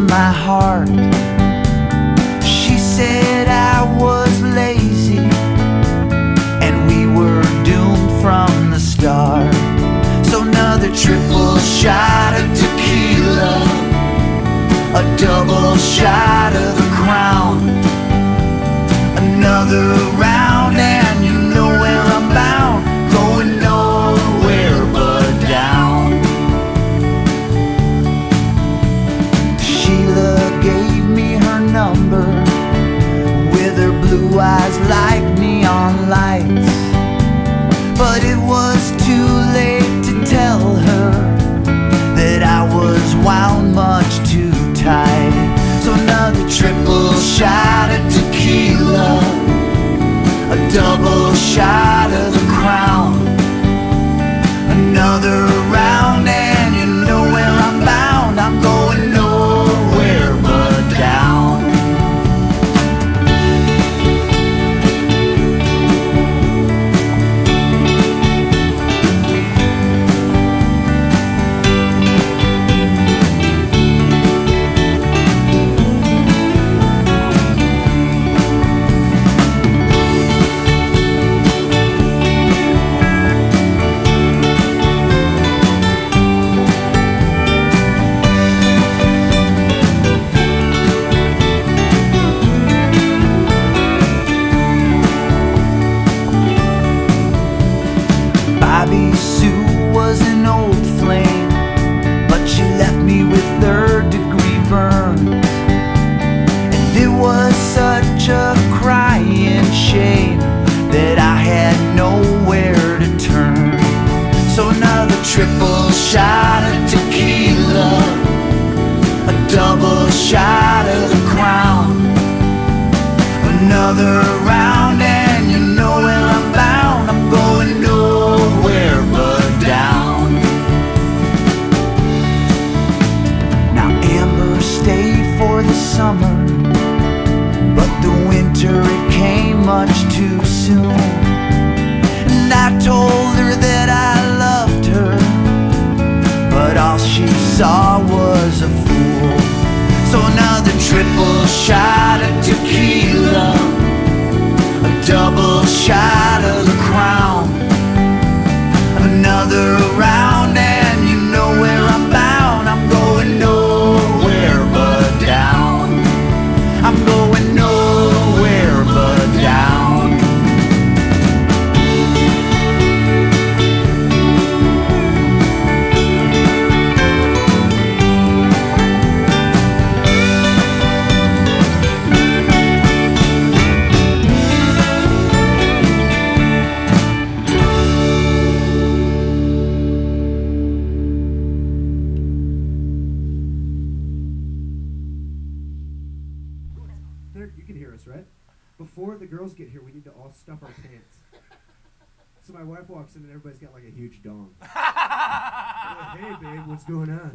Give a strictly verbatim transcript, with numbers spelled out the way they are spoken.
on my heart. She said I was lazy, and we were doomed from the start. So another triple shot of tequila, a double shot of the Crown, another round, and you know where I'm bound, going nowhere but down. Sheila gave me her number, with her blue eyes like neon lights, but it was too late to tell her that I was wound much too tight. So another triple shot of tequila, a double shot of the Crown, another round, and you know where I'm bound, I'm going nowhere but down. Bobby Sue was an old flame, but she left me with third degree burns, and it was such a crying shame that I had nowhere to turn. So another triple shot of tequila, a double shot of the Crown, another round, and you know where I'm bound, I'm going nowhere but down. Now Amber stayed for the summer, but the winter it came much too soon, and I told her that I loved her, but all she saw was a fool. So another triple shot of tequila, a double shot of the Crown, another round, and you know where I'm bound, I'm going nowhere but down, I'm going nowhere but down. There, you can hear us, right? Before the girls get here, we need to all stuff our pants. So my wife walks in and everybody's got like a huge dong. Like, hey, babe, what's going on?